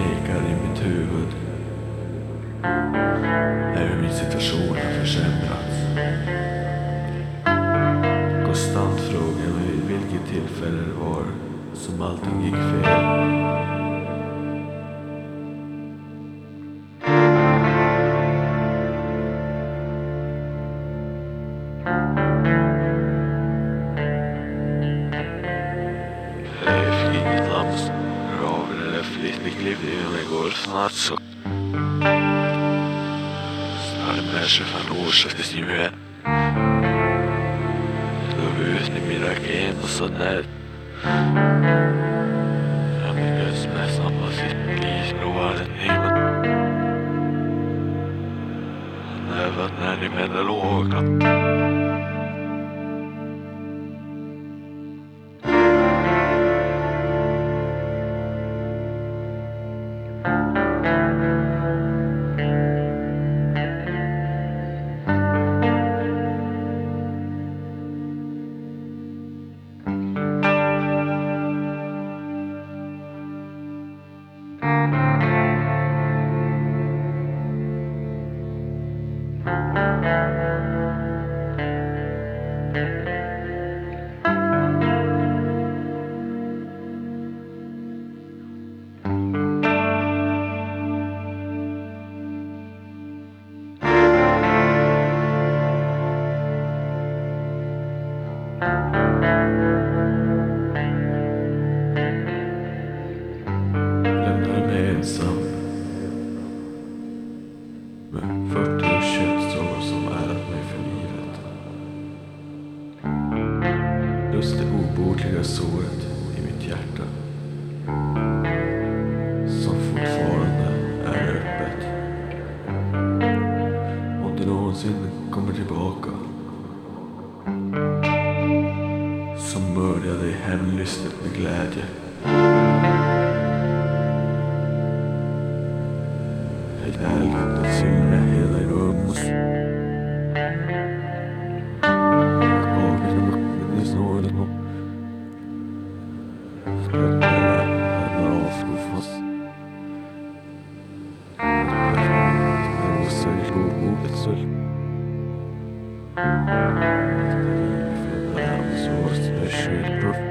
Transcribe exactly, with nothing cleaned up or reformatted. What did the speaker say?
ekar i mitt huvud är hur min situation har försämrats. Konstant frågar jag mig vid vilket tillfälle det var som allting gick fel. Jag fick inget namn av eller flyttning levde jag igår snart så snart med tjugofem år så det nu är då vi ut i min raken och så när jag minns med samma sitt liv och den himlen även när ni menar låga. Lämnade mig ensam med fyrtio känslor som ärat mig för livet. Just det obotliga såret i mitt hjärta som fortfarande är öppet. Om det någonsin kommer tillbaka så mördar jag dig hemlystet med glädje. Helvete syna hela i rummet. Avigt med snåret och släppte henne av och fast. Jag måste gå ordet så. Det är livet för det här så är det